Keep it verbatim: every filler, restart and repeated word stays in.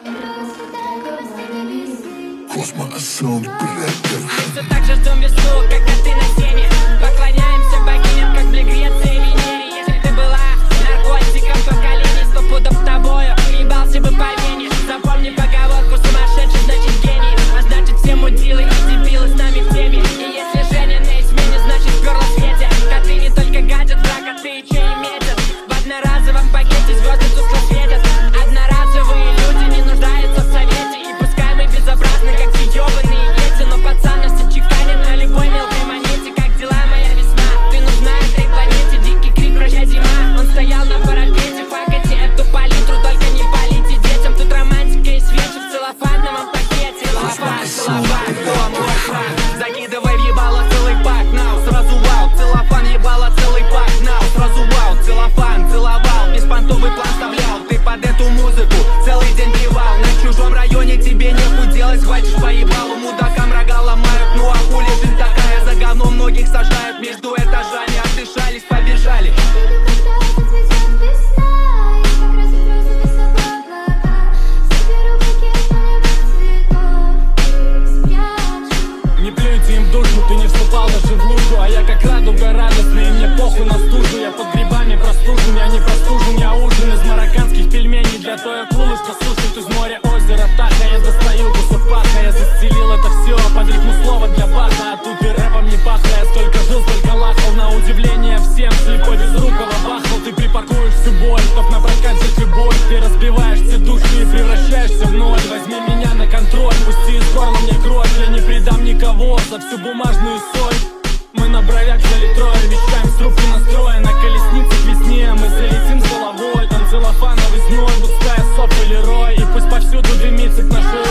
Космосом, блядь, все так же ждем весну, как коты на сене. Поклоняемся богиням, как для Греции и Венере. Если ты была наркотиком поколений, сто пудов тобою ебался бы по вене. Запомни поговорку: сумасшедший значит гений, а значит все мудилы и дебилы с нами в теме. И если Женя на измене, значит перла в свете. Коты не только гадят, брак, коты и чей метят. В одноразовом пакете звезды тускло светят. Одноразовые люди не нуждаются в совете. И пускай мы безобразны, как съебанные дети, но пацанность чеканит на любой мелкой монете. Как дела, моя весна? Ты нужна этой планете. Дикий крик, прощай, зима. Он стоял на парапете, факете эту палитру, только не полите детям. Тут романтика и свечи в целлофановом пакете. Целлофан, целлофан, о мой фраг. Закидывай в ебало целый пак, нау, сразу вау. Целлофан, ебало целый пак, нау, сразу вау. Целлофан, целовал, беспонтовый план вставлял. Ты под эту музыку целый день пивал. На чужом районе тебе нехуй делать, хватишь по ебалу. Мудакам рога ломают, ну а хули жизнь такая. За говно многих сажают между этажами. Отдышались, побежали. Не плюйте им в душу, ты не вступал даже в лужу. А я как радуга радостный, и мне похуй на стужу. Я под грибами простужен, я не простужен. Я ужин из марокканских пельменей для той акулы, что сушит из моря озера Таха. Я достаю кусок паха, я застелил это все под ритму слова для баха. А тут и рэпом не пахло, я столько жил, столько лахал. На удивление всем слепой безрукого бахал. Ты припакуешь всю боль, чтоб напрокат жить любовь. Ты разбиваешь все души и превращаешься в ноль. Возьми меня на контроль, пусти из горла мне кровь. Я не предам никого за всю бумажную соль. Мы на бровях взяли трое, мечтаем с трубки настроя. На колеснице к весне мы залетим с головой. Там целлофановый зной, густая соп или рой. И пусть повсюду дымится к нашей